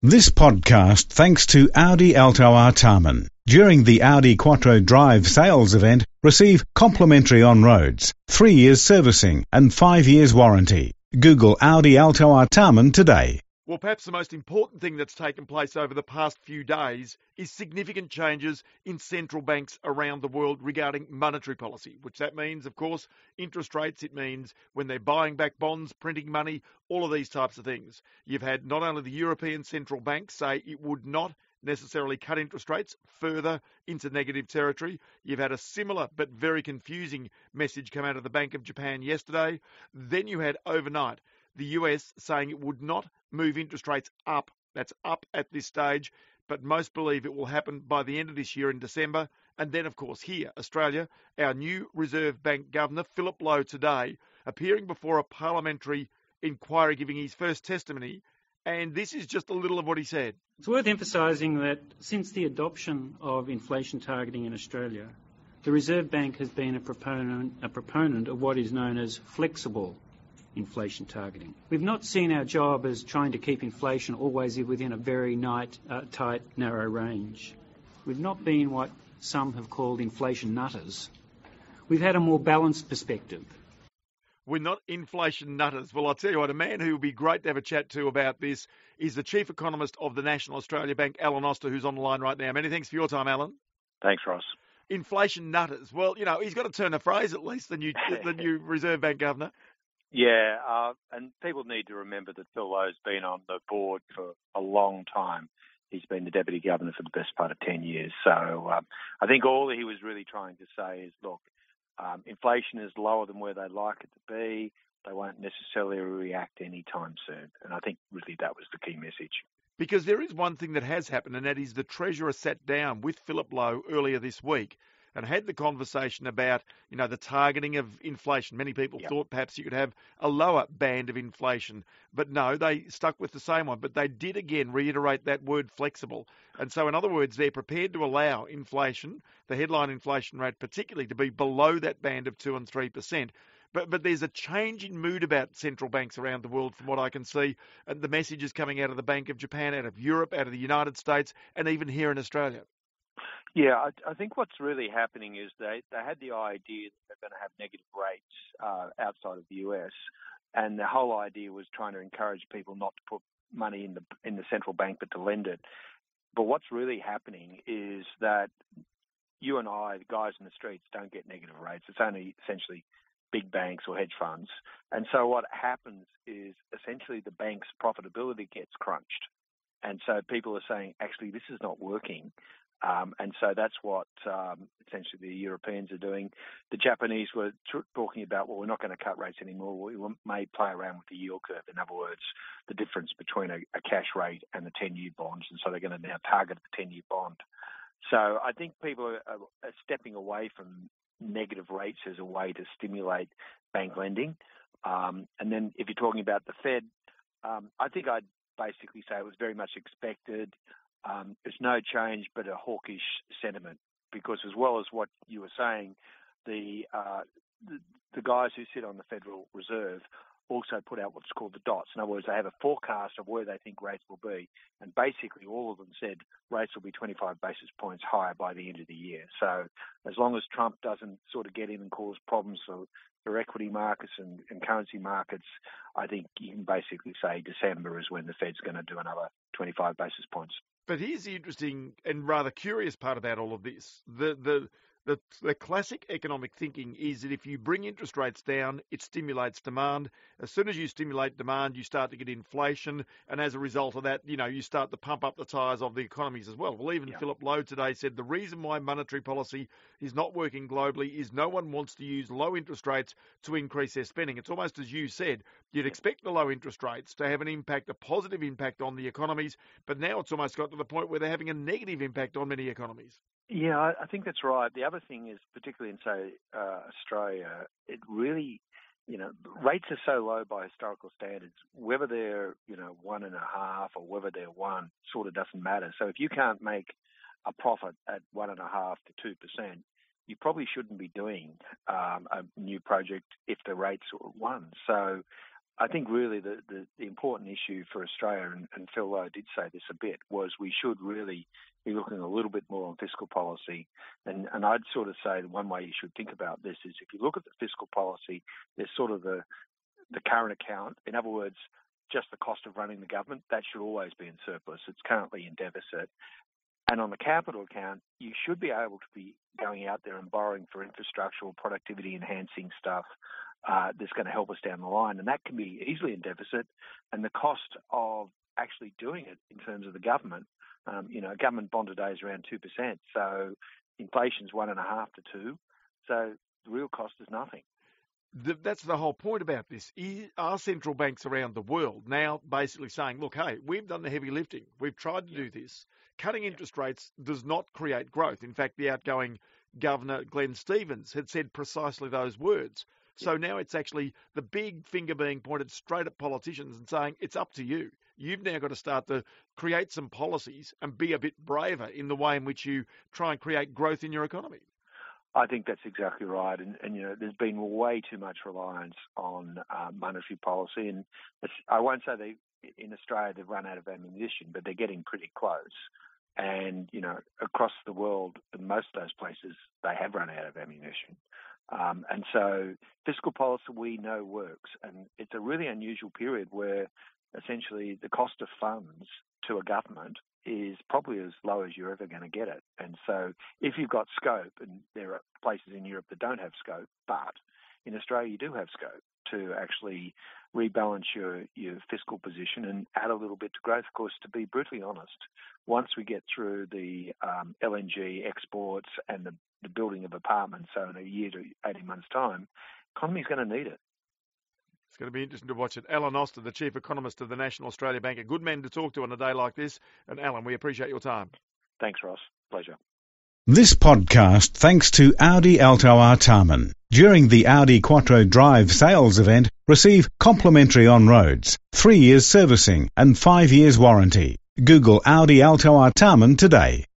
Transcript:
This podcast thanks to Audi Alto Artarmon. During the Audi Quattro Drive sales event, receive complimentary on-roads, 3 years servicing and 5 years warranty. Google Audi Alto Artarmon today. Well, perhaps the most important thing that's taken place over the past few days is significant changes in central banks around the world regarding monetary policy, which that means, of course, interest rates. It means when they're buying back bonds, printing money, all of these types of things. You've had not only the European Central Bank say it would not necessarily cut interest rates further into negative territory. You've had a similar but very confusing message come out of the Bank of Japan yesterday. Then you had overnight the US saying it would not move interest rates up. That's up at this stage, but most believe it will happen by the end of this year in December. And then, of course, here, Australia, our new Reserve Bank Governor, Philip Lowe, today, appearing before a parliamentary inquiry, giving his first testimony. And this is just a little of what he said. It's worth emphasising that since the adoption of inflation targeting in Australia, the Reserve Bank has been a proponent of what is known as flexible inflation targeting. We've not seen our job as trying to keep inflation always within a very tight, narrow range. We've not been what some have called inflation nutters. We've had a more balanced perspective. We're not inflation nutters. Well, I'll tell you what, a man who would be great to have a chat to about this is the Chief Economist of the National Australia Bank, Alan Oster, who's on the line right now. Many thanks for your time, Alan. Thanks, Ross. Inflation nutters. Well, you know, he's got to turn a phrase at least, the new Reserve Bank Governor. Yeah, and people need to remember that Phil Lowe's been on the board for a long time. He's been the Deputy Governor for the best part of 10 years. So I think all he was really trying to say is, look, inflation is lower than where they'd like it to be. They won't necessarily react anytime soon. And I think really that was the key message. Because there is one thing that has happened, and that is the Treasurer sat down with Philip Lowe earlier this week and had the conversation about, you know, the targeting of inflation. Many people thought perhaps you could have a lower band of inflation, but no, they stuck with the same one. But they did again reiterate that word flexible. And so in other words, they're prepared to allow inflation, the headline inflation rate particularly, to be below that band of 2 and 3%. But there's a change in mood about central banks around the world from what I can see. And the message is coming out of the Bank of Japan, out of Europe, out of the United States, and even here in Australia. Yeah, I think what's really happening is they had the idea that they're going to have negative rates outside of the US, and the whole idea was trying to encourage people not to put money in the central bank but to lend it. But what's really happening is that you and I, the guys in the streets, don't get negative rates. It's only essentially big banks or hedge funds. And so what happens is essentially the bank's profitability gets crunched. And so people are saying, actually, this is not working. And so that's what essentially the Europeans are doing. The Japanese were talking about, well, we're not going to cut rates anymore. We may play around with the yield curve. In other words, the difference between a cash rate and the 10-year bonds. And so they're going to now target the 10-year bond. So I think people are stepping away from negative rates as a way to stimulate bank lending. And then if you're talking about the Fed, I think I'd basically say it was very much expected. There's no change but a hawkish sentiment, because as well as what you were saying, the guys who sit on the Federal Reserve also put out what's called the dots. In other words, they have a forecast of where they think rates will be, and basically all of them said rates will be 25 basis points higher by the end of the year. So as long as Trump doesn't sort of get in and cause problems for equity markets and currency markets, I think you can basically say December is when the Fed's going to do another 25 basis points. But here's the interesting and rather curious part about all of this. The classic economic thinking is that if you bring interest rates down, it stimulates demand. As soon as you stimulate demand, you start to get inflation. And as a result of that, you know, you start to pump up the tyres of the economies as well. Well, even Philip Lowe today said the reason why monetary policy is not working globally is no one wants to use low interest rates to increase their spending. It's almost as you said, you'd expect the low interest rates to have an impact, a positive impact on the economies. But now it's almost got to the point where they're having a negative impact on many economies. Yeah, I think that's right. The other thing is, particularly in, say, Australia, it really, you know, rates are so low by historical standards. Whether they're, 1.5 or whether they're 1 sort of doesn't matter. So if you can't make a profit at 1.5 to 2%, you probably shouldn't be doing a new project if the rates are 1. So I think really the important issue for Australia, and Phil Lowe did say this a bit, was we should really be looking a little bit more on fiscal policy. And I'd sort of say one way you should think about this is if you look at the fiscal policy, there's sort of the current account. In other words, just the cost of running the government, that should always be in surplus. It's currently in deficit. And on the capital account, you should be able to be going out there and borrowing for infrastructural, productivity-enhancing stuff that's going to help us down the line. And that can be easily in deficit. And the cost of actually doing it in terms of the government, a government bond today is around 2%. So inflation's 1.5 to 2. So the real cost is nothing. That's the whole point about this. Are central banks around the world now basically saying, look, hey, we've done the heavy lifting. We've tried to do this. Cutting interest rates does not create growth. In fact, the outgoing Governor, Glenn Stevens, had said precisely those words. So now it's actually the big finger being pointed straight at politicians and saying, it's up to you. You've now got to start to create some policies and be a bit braver in the way in which you try and create growth in your economy. I think that's exactly right. And there's been way too much reliance on monetary policy. And I won't say in Australia they've run out of ammunition, but they're getting pretty close. And, across the world, in most of those places, they have run out of ammunition. And so fiscal policy we know works. And it's a really unusual period where essentially the cost of funds to a government is probably as low as you're ever going to get it. And so if you've got scope, and there are places in Europe that don't have scope, but in Australia you do have scope to actually rebalance your fiscal position and add a little bit to growth. Of course, to be brutally honest, once we get through the LNG exports and the building of apartments, so in a year to 18 months' time, economy's going to need it. It's going to be interesting to watch it. Alan Oster, the Chief Economist of the National Australia Bank, a good man to talk to on a day like this. And Alan, we appreciate your time. Thanks, Ross. Pleasure. This podcast thanks to Audi Alto Artarmon. During the Audi Quattro Drive sales event, receive complimentary on-roads, 3 years servicing and 5 years warranty. Google Audi Alto Artarmon today.